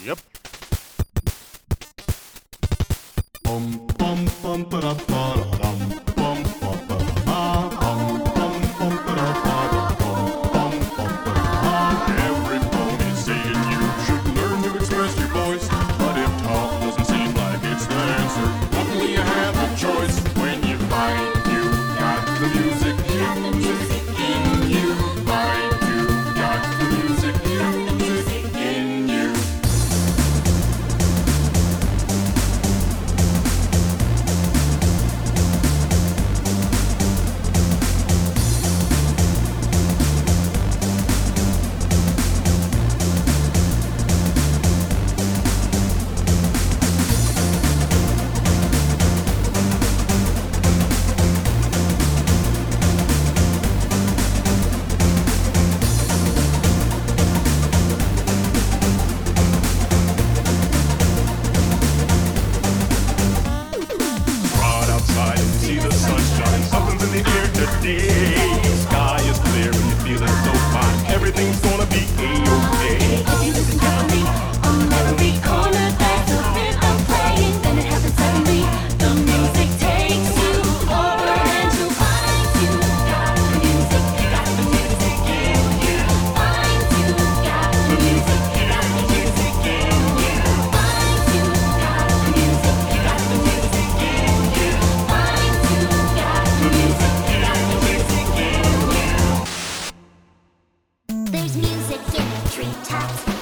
Yep. Bum bum bum ba da ba da dum bum bum ba da ba bum bum bum ba da ba da bum bum bum ba da ba. Everybody's saying you should learn to express your voice, but if talk doesn't seem like it's the answer, luckily you have a choice when you find you got the music in you. Find you got the music in you. Outside and see the sunshine. Something's in the air today. Sky is clear and you're feeling so fine. Everything's gonna be A-okay. If you listen carefully, on every corner there's a rhythm playing. Then it happens suddenly. The music takes you over and you find you got the music. Got the music in you. Find you got the music. Got the music in you. Find you got the music. Got the music in you. Find you got the music. Got the music in you. There's music in the treetops.